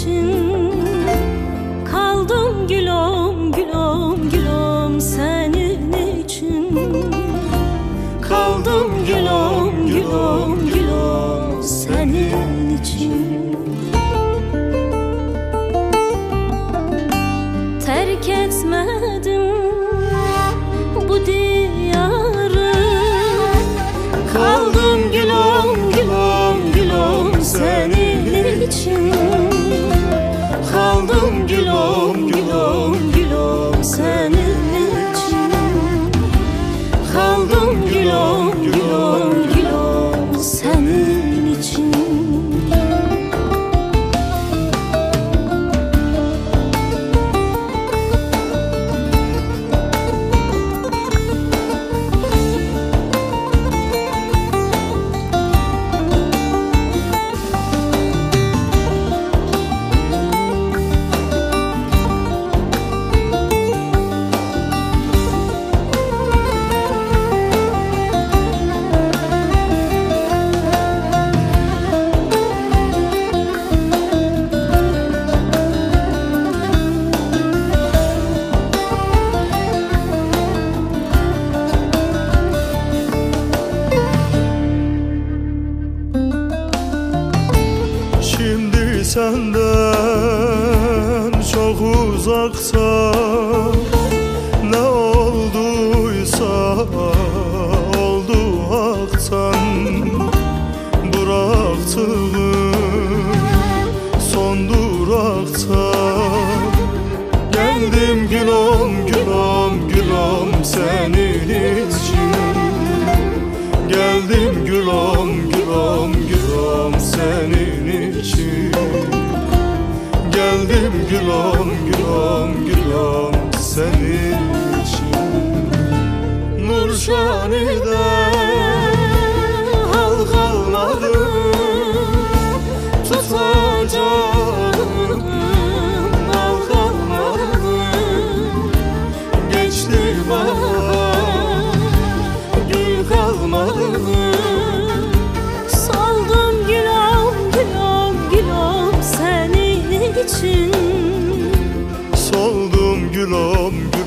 için. Kaldım gülüm gülüm gülüm senin için. Kaldım gülüm gülüm gülüm senin için. Terk etmedim bu diyarı. Kaldım gülüm gülüm gülüm senin için. Kaldım gülüm gülüm gülüm senin için. Kaldım gülüm gülüm gülüm senin için. Şimdi senden çok uzaksa, ne olduysa oldu haktan. Bıraktığım son durakta geldim gülüm gülüm gülüm senin için. Geldim gülüm gülüm gülüm senin için. Geldim gülüm gülüm gülüm senin için. Nurşani'de hal kalmadı, tutacağım hal kalmadı. Geçti bahar, gül kalmadı. Saldım gülüm gülüm gülüm senin için. Soldum gülüm